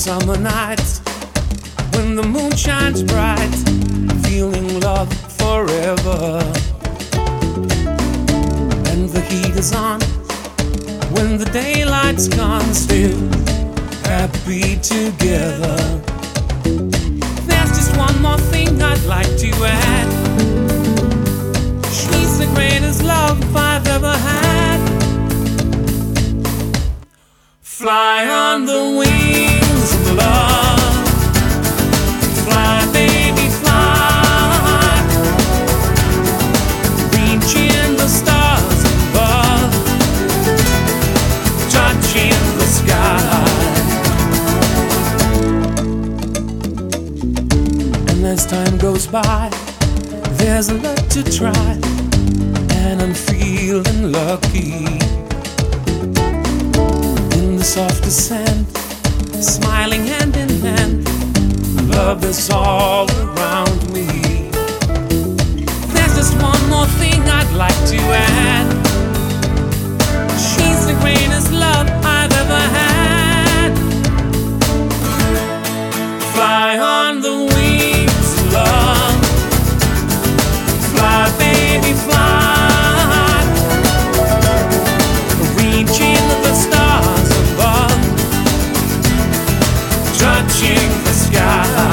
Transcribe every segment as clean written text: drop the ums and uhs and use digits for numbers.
summer nights when the moon shines bright, feeling love forever. And the heat is on when the daylight's gone, still happy together. There's just one more thing I'd like to add. She's the greatest love I've ever had. Fly on the wings of love. Fly, baby, fly. Reaching the stars above, touching the sky. And as time goes by, there's a lot to try, and I'm feeling lucky. In the soft descent, smiling hand in hand, love is all around me. There's just one more thing I'd like to add. She's the greatest love I've ever had. Fly on the wings of love. Fly, baby, fly. Reaching the stars above, touching the sky.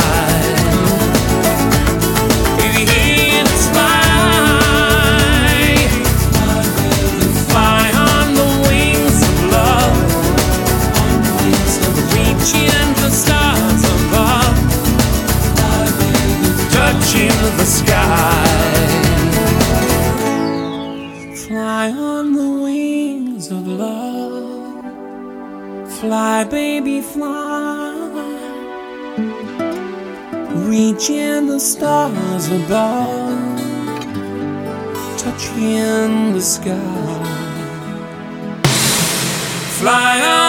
Baby, let's fly. Fly on the wings of love. Reaching the stars above, touching the sky. Fly on the wings of love. Fly, baby, fly. Reaching the stars above, touching the sky. Fly on